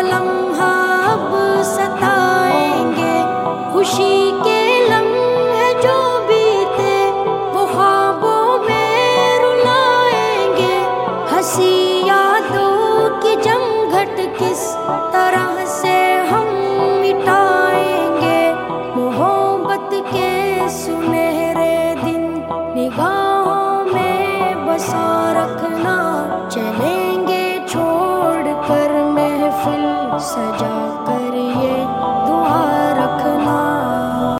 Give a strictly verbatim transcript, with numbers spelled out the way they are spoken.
लम्हा अब सताएंगे, खुशी के लम्हे जो बीते वो ख्वाबों में रुलाएंगे। हंसी यादों की जमघट किस तरह से हम मिटाएंगे, मोहब्बत के सुनहरे दिन निगाहों में बसा रखना। चलेंगे छोड़ कर महफिल सजा कर